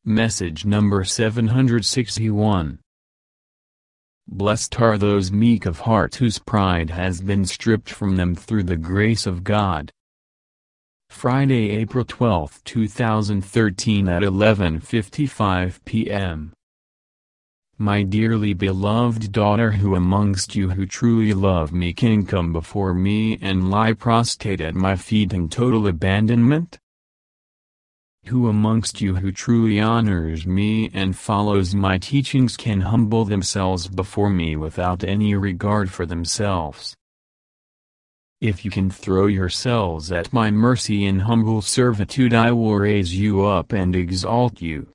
Message number 761. Blessed are those meek of heart whose pride has been stripped from them through the grace of God. Friday, April 12, 2013 at 11:55 p.m. My dearly beloved daughter, who amongst you who truly love me can come before me and lie prostrate at my feet in total abandonment? Who amongst you who truly honors me and follows my teachings can humble themselves before me without any regard for themselves? If you can throw yourselves at my mercy in humble servitude, I will raise you up and exalt you.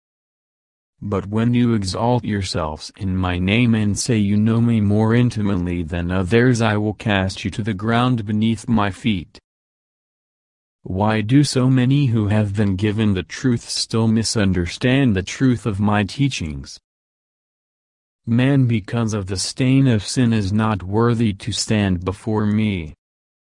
But when you exalt yourselves in my name and say you know me more intimately than others, I will cast you to the ground beneath my feet. Why do so many who have been given the truth still misunderstand the truth of my teachings? Man, because of the stain of sin, is not worthy to stand before me.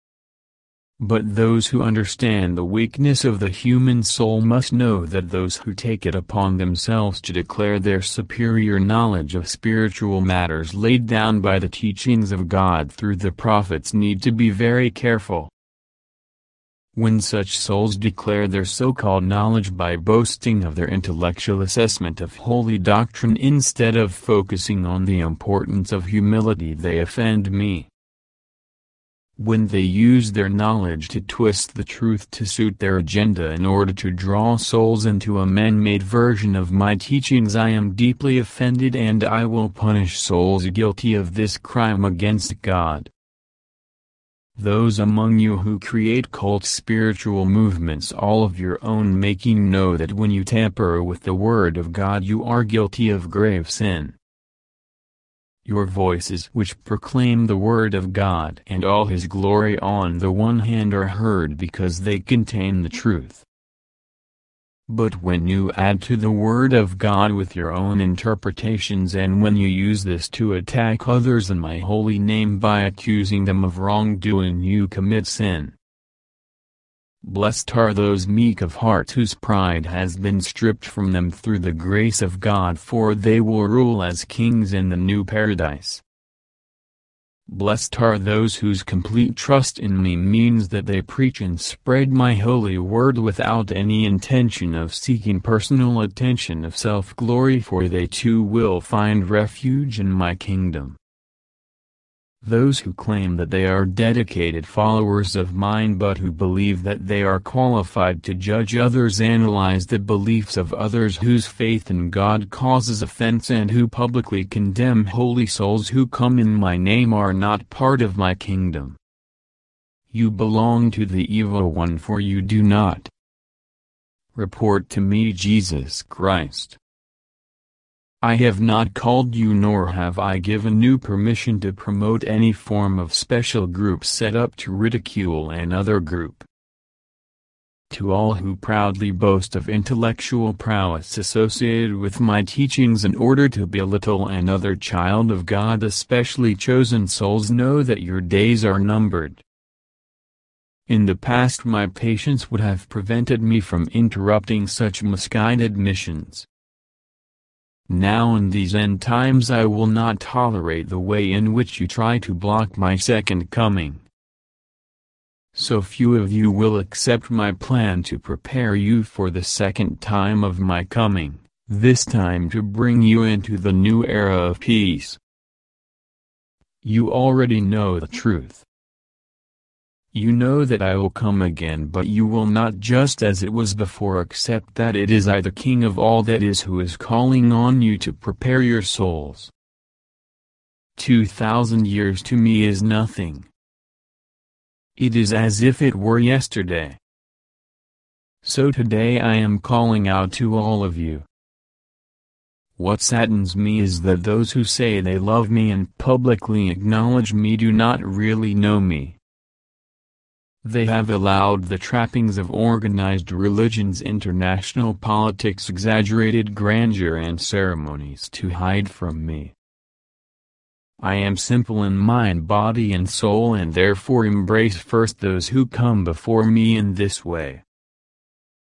But those who understand the weakness of the human soul must know that those who take it upon themselves to declare their superior knowledge of spiritual matters laid down by the teachings of God through the prophets need to be very careful. When such souls declare their so-called knowledge by boasting of their intellectual assessment of holy doctrine instead of focusing on the importance of humility, they offend me. When they use their knowledge to twist the truth to suit their agenda in order to draw souls into a man-made version of my teachings, I am deeply offended, and I will punish souls guilty of this crime against God. Those among you who create cult spiritual movements all of your own making know that when you tamper with the Word of God you are guilty of grave sin. Your voices which proclaim the Word of God and all His glory on the one hand are heard because they contain the truth. But when you add to the Word of God with your own interpretations, and when you use this to attack others in my holy name by accusing them of wrongdoing, you commit sin. Blessed are those meek of heart whose pride has been stripped from them through the grace of God, for they will rule as kings in the new paradise. Blessed are those whose complete trust in me means that they preach and spread my holy word without any intention of seeking personal attention of self-glory, for they too will find refuge in my kingdom. Those who claim that they are dedicated followers of mine but who believe that they are qualified to judge others analyze the beliefs of others whose faith in God causes offense, and who publicly condemn holy souls who come in my name are not part of my kingdom. You belong to the evil one, for you do not report to me Jesus Christ. I have not called you, nor have I given you permission to promote any form of special group set up to ridicule another group. To all who proudly boast of intellectual prowess associated with my teachings in order to belittle another child of God, especially chosen souls, know that your days are numbered. In the past my patience would have prevented me from interrupting such misguided missions. Now in these end times I will not tolerate the way in which you try to block my second coming. So few of you will accept my plan to prepare you for the second time of my coming, this time to bring you into the new era of peace. You already know the truth. You know that I will come again, but you will not, just as it was before, accept that it is I, the King of all that is, who is calling on you to prepare your souls. 2,000 years to me is nothing. It is as if it were yesterday. So today I am calling out to all of you. What saddens me is that those who say they love me and publicly acknowledge me do not really know me. They have allowed the trappings of organized religions, international politics, exaggerated grandeur and ceremonies to hide from me. I am simple in mind, body and soul, and therefore embrace first those who come before me in this way.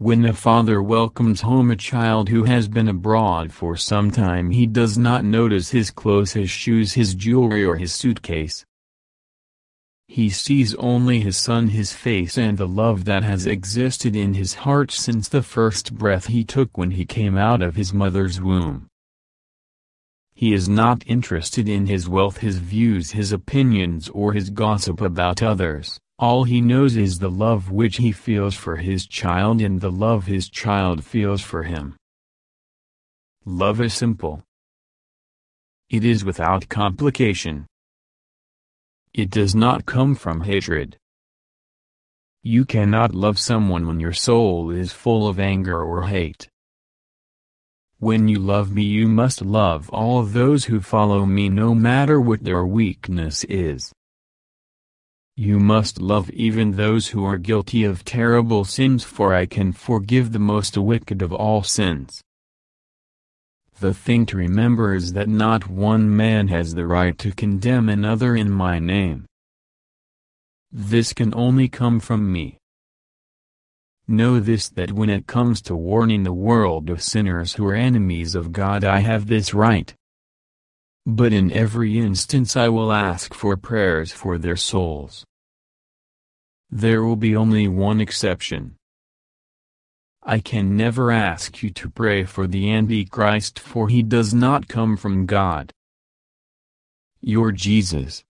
When a father welcomes home a child who has been abroad for some time, he does not notice his clothes, his shoes, his jewelry, or his suitcase. He sees only his son, his face, and the love that has existed in his heart since the first breath he took when he came out of his mother's womb. He is not interested in his wealth, his views, his opinions, or his gossip about others. All he knows is the love which he feels for his child and the love his child feels for him. Love is simple. It is without complication. It does not come from hatred. You cannot love someone when your soul is full of anger or hate. When you love me, you must love all those who follow me, no matter what their weakness is. You must love even those who are guilty of terrible sins, for I can forgive the most wicked of all sins. The thing to remember is that not one man has the right to condemn another in my name. This can only come from me. Know this, that when it comes to warning the world of sinners who are enemies of God, I have this right. But in every instance I will ask for prayers for their souls. There will be only one exception. I can never ask you to pray for the Antichrist, for he does not come from God. Your Jesus.